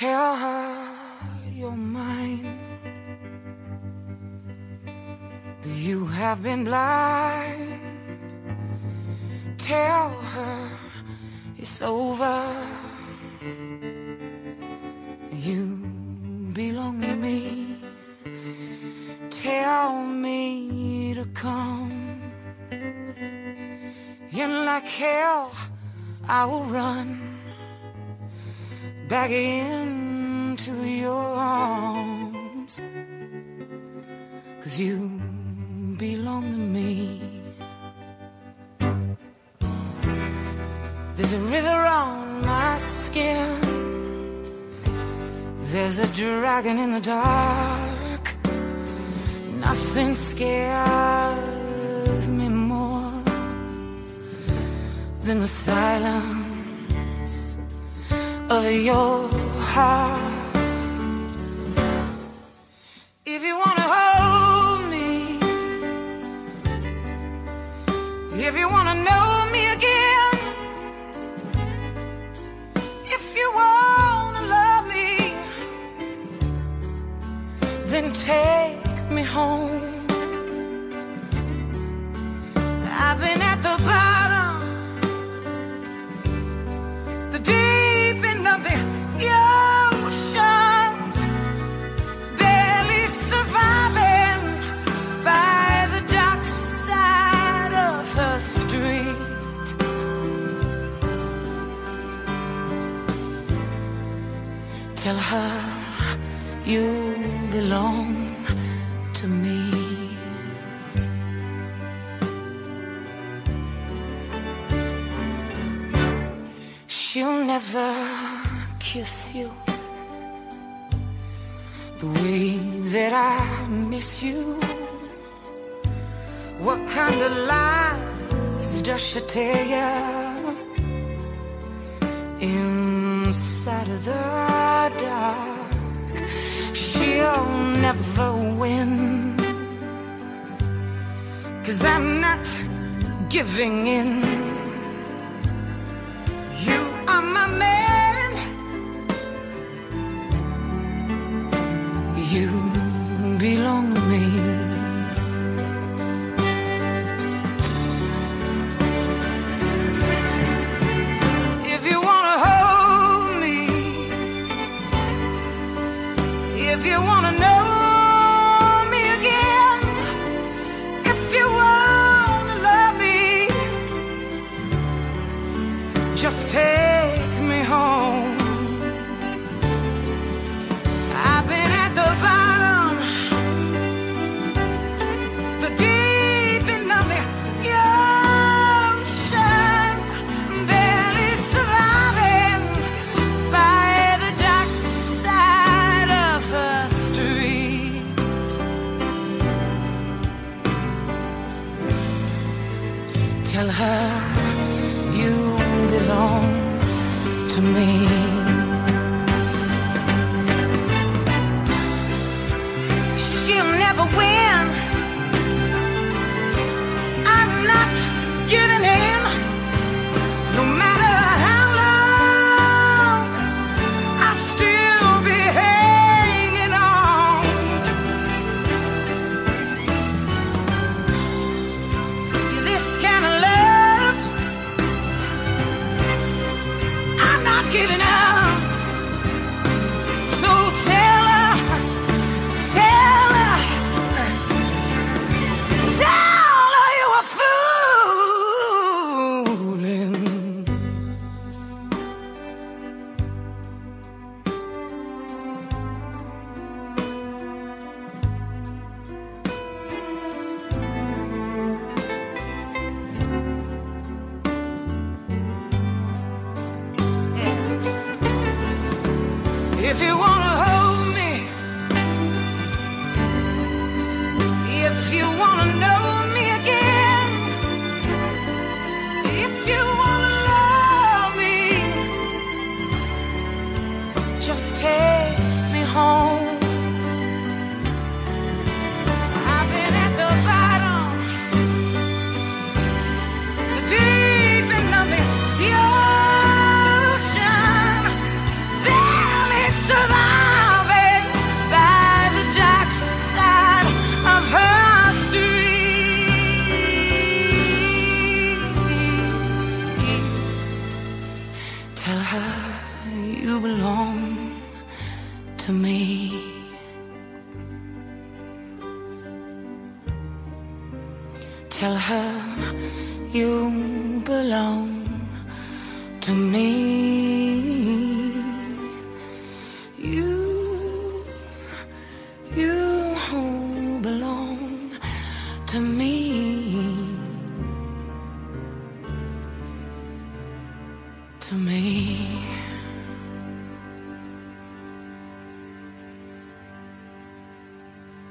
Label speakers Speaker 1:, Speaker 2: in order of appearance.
Speaker 1: Tell her you're mine, that you have been blind. Tell her it's over, you belong to me. Tell me to come, and like hell I will run back into your arms, 'cause you belong to me. There's a river on my skin, there's a dragon in the dark. Nothing scares me more than the silence of your heart. If you wanna hold me, if you wanna know me again, if you wanna love me, then take me home. I've been at the bottom, the deep end of the ocean, barely surviving by the dark side of the street. Tell her you belong to me. She'll never kiss you the way that I miss you. What kind of lies does she tell you inside of the dark? She'll never win, 'cause I'm not giving in. You are my man, you belong to me. If you wanna hold me, if you wanna know me again, if you wanna love me, just take me home. I've been at the bottom, the deep end of the ocean, barely surviving by the dark side of the street. Tell her you belong to me. She'll never win, I'm not giving in. No matter how long, I'll still be hanging on. This kind of love, I'm not giving up. So tell her, tell her, tell her you were fooling. If you wanna hold me, if you wanna know me again, if you wanna love me, just take me home. I've been at the bottom, the deep end of the ocean, barely surviving. Tell her you belong to me. Tell her you belong to me. You belong to me. To me.